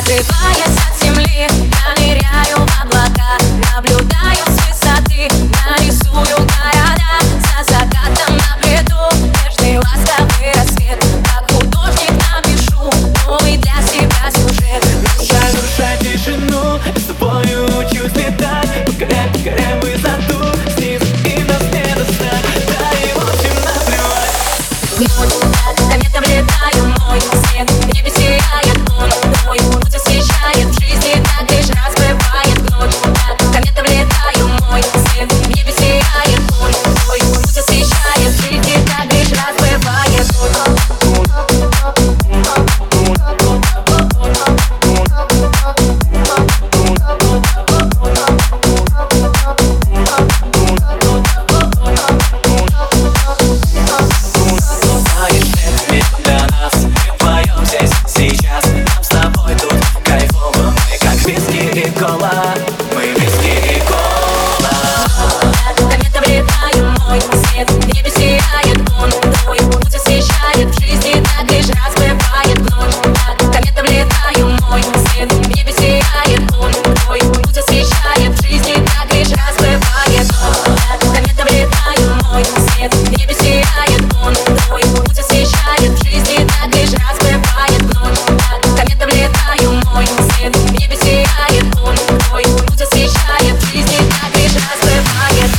Отрываясь от земли, я ныряю в облака. Наблюдаю с высоты, нарисую города. За закатом наблюду нежный ласковый рассвет. Как художник напишу новый для себя сюжет. Нарушай тишину, я с тобою учусь летать. Покоряй высоту, снизу и нас не достать. Да и в общем наплевать. Кометом летаю, мой свет в небе сияет, он твой путь освещает. В жизни так лишь раз бывает вновь. Кометом летаю, мой свет в небе сияет, он твой путь освещает. В жизни так лишь раз бывает мы виски и кола. Кометом летаю, мой свет в небе сияет, он твой путь освещает. В жизни так лишь раз бывает вновь. Кометом летаю, мой свет в небе сияет, он твой путь освещает. В жизни так лишь раз бывает. Кометом летаю, мой свет в небе сияет, он твой путь освещает. В жизни так лишь раз бывает вновь. Кометом летаю, мой свет в небе сияет, он твой путь освещает. В жизни так лишь раз бывает.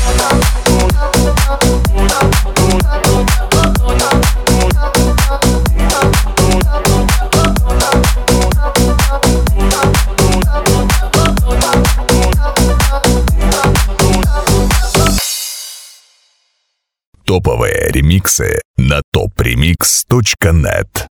Топовые ремиксы на topremix.net.